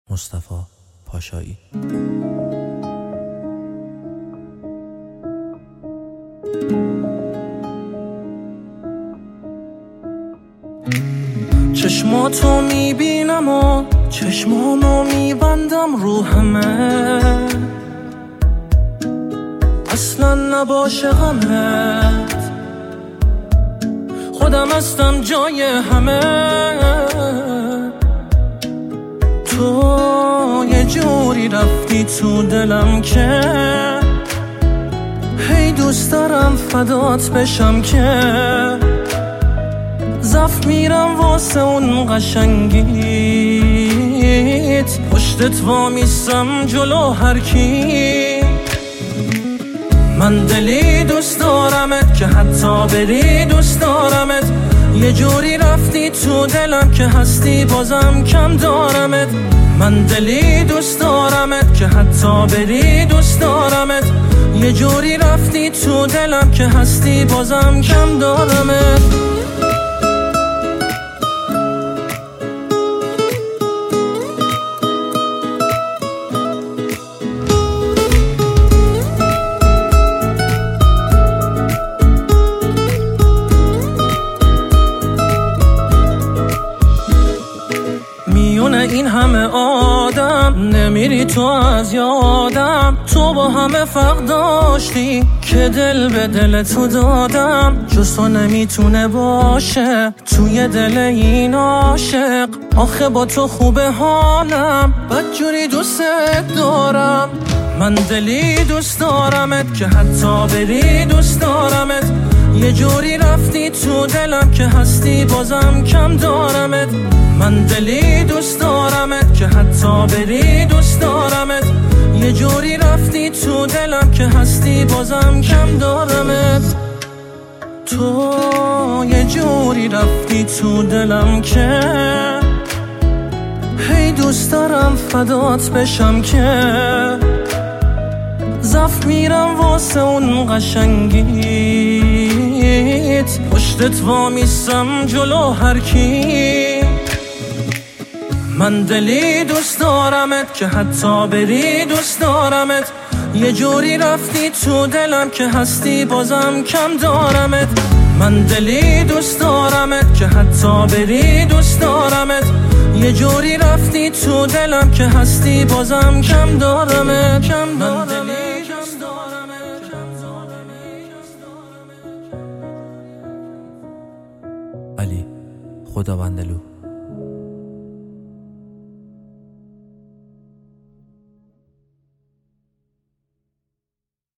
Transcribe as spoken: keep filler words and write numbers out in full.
مصطفی پاشایی. چشماتو میبینم و چشمامو میبندم رو همه، اصلا نباشه غمت، خودم هستم جای همه. تو یه جوری رفتی تو دلم که هی دوست دارم فدات بشم، که زف میرم واسه اون قشنگیت، پشتت وامیستم جلو هر کی. من دلی دوست دارمت که حتی بری دوست دارمت، یه جوری رفتی تو دلم که هستی بازم کم دارمت. من دلی دوست دارمت که حتی بری دوست دارمت، یه جوری رفتی تو دلم که هستی بازم کم دارمت. میونه این همه آدم نمیری تو از یادم، تو با همه فرق داشتی که دل به دل تو دادم، جز تو نمیتونه باشه توی دل این عاشق. آخه با تو خوبه حالم، بدجوری دوست دارم. من دلی دوست دارمت که حتی بری دوست دارمت، یه جوری رفتی تو دلم که هستی بازم کم دارمت. من دلی دوست دارمت که حتی بری دوست دارمت، یه جوری رفتی تو دلم که هستی بازم کم دارمت. تو یه جوری رفتی تو دلم که هی دوست دارم فدات بشم، که زف میرم واسه اون قشنگیت، پشتت وامیستم جلو هر کی. من دلی دوست دارمت که حتی بری دوست دارمت، یه جوری رفتی تو دلم که هستی بازم کم دارمت. من دلی دوست دارمت که حتی بری دوست دارمت، یه جوری رفتی تو دلم که هستی بازم کم دارمت. کم دارمت. علی خداوندلو.